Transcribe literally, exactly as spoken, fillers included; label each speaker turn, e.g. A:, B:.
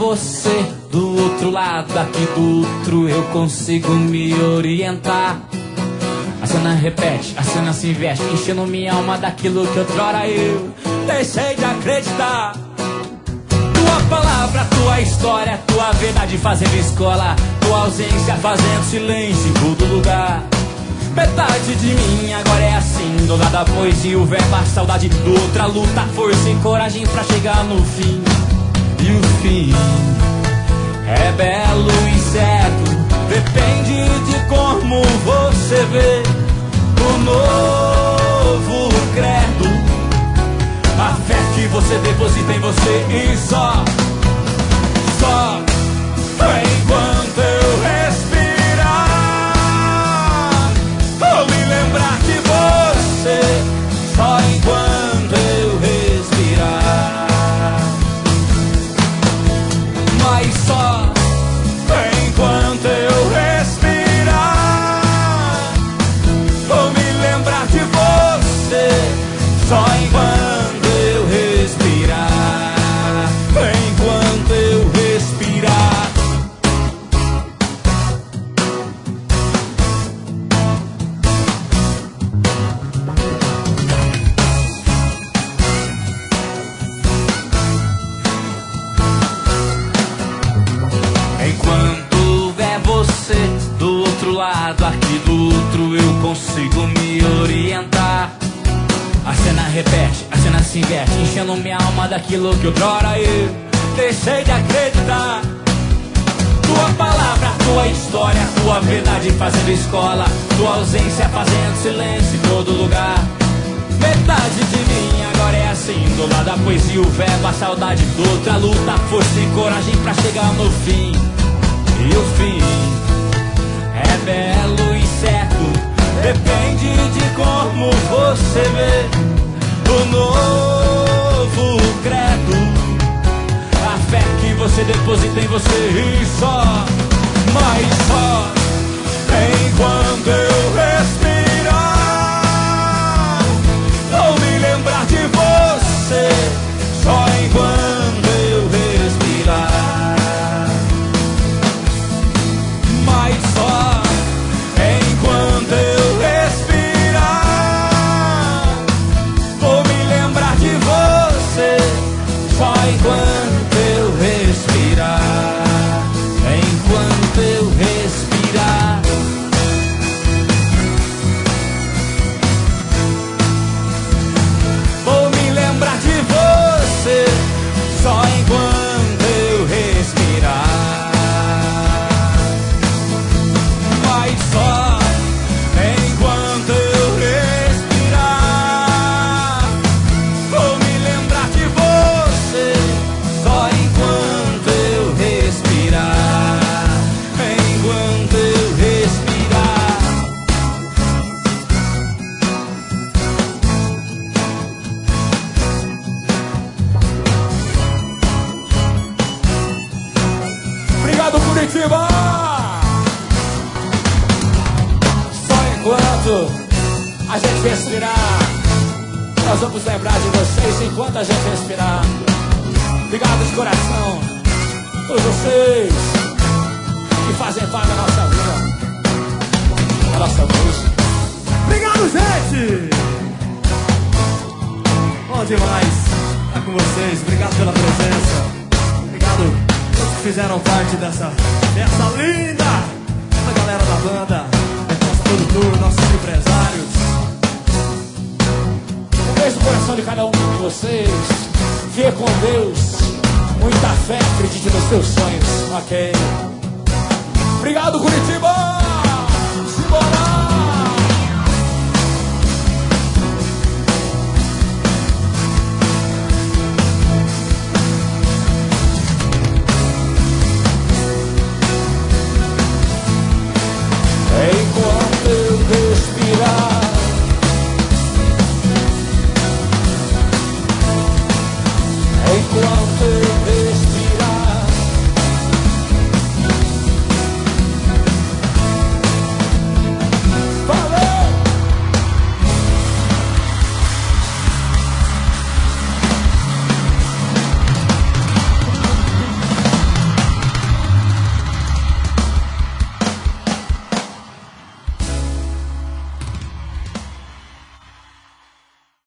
A: você do outro lado, aqui do outro eu consigo me orientar. A cena repete, a cena se investe, enchendo minha alma daquilo que outrora eu deixei de acreditar. Tua palavra, tua história, tua verdade fazendo escola, tua ausência fazendo silêncio em todo lugar. Metade de mim agora é assim, do nada a poesia, o verbo, a saudade, do outra luta, força e coragem pra chegar no fim. E o fim é belo e certo, depende de como você vê o novo credo. A fé que você deposita em você e só, só enquanto eu respirar, vou me lembrar de você, só enquanto eu respirar. Mas só enquanto eu respirar, vou me lembrar de você, só enquanto eu respirar, enquanto eu respirar. Enquanto houver você do outro lado, aqui do outro eu consigo me orientar. A cena repete, a cena se inverte, enchendo minha alma daquilo que outrora eu deixei de acreditar. Tua palavra, tua história, tua verdade fazendo escola, tua ausência fazendo silêncio em todo lugar. Metade de mim agora é assim, do lado da poesia, o verbo, a saudade, do outra luta, força e coragem pra chegar no fim. E o fim é belo e certo, depende de como você vê o novo credo. A fé que você deposita em você e só, mas só enquanto eu respirar, vou me lembrar de você, só enquanto eu respirar. Mas só enquanto eu respirar, vou me lembrar de você, só enquanto eu respirar, enquanto eu respirar. Vou me lembrar de você, só enquanto eu respirar. Mas só enquanto eu respirar, vou me lembrar de você, só enquanto eu respirar, enquanto eu respirar. Obrigado, Curitiba! Enquanto a gente respirar, nós vamos lembrar de vocês enquanto a gente respirar. Obrigado de coração, todos vocês que fazem parte da nossa vida, da nossa música.
B: Obrigado, gente! Bom demais estar com vocês, obrigado pela presença. Obrigado a todos que fizeram parte dessa festa linda, a galera da banda, produtor, nossos empresários.
A: Um beijo no coração de cada um de vocês. Fique com Deus. Muita fé, acredite nos seus sonhos. Ok. Obrigado, Curitiba! Simbora!